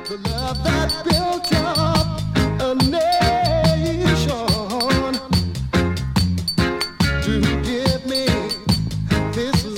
The love that built up a nation to give me this